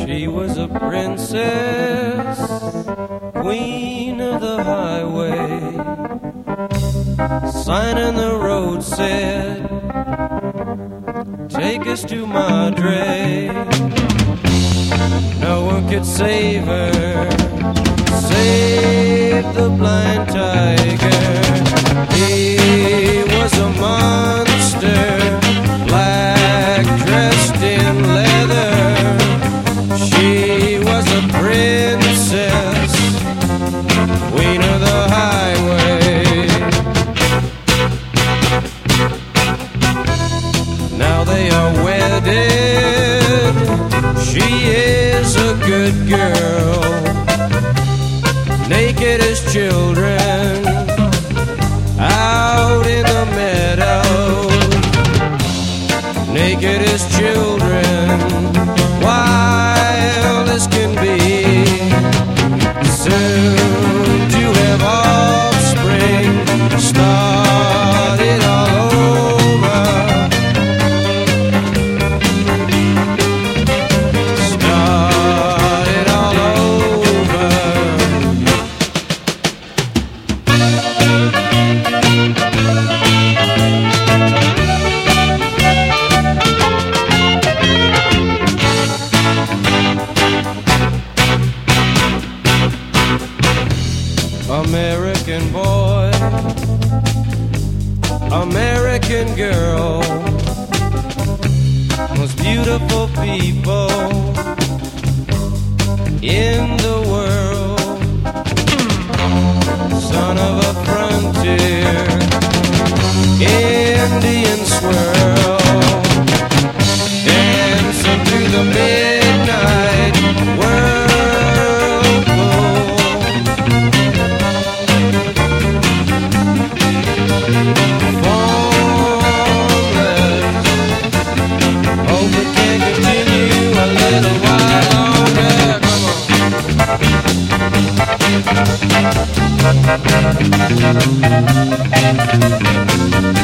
She was a princess, queen of the highway. Sign on the road said, take us to Madre. No one could save her, save the blind tiger. He was a monster, black, dressed in leather. She was a princess, queen of the highway. Now they are wedded. She is a good girl, naked as children, out in the meadow. Naked as children, wild as can be. Soon to have offspring, start it all over. Start it all over. American boy, American girl, most beautiful people in the world. Son of a frontier, Indian swirl, dancing through the midnight whirlpool. Formless, hope it can continue a little while longer. Come on.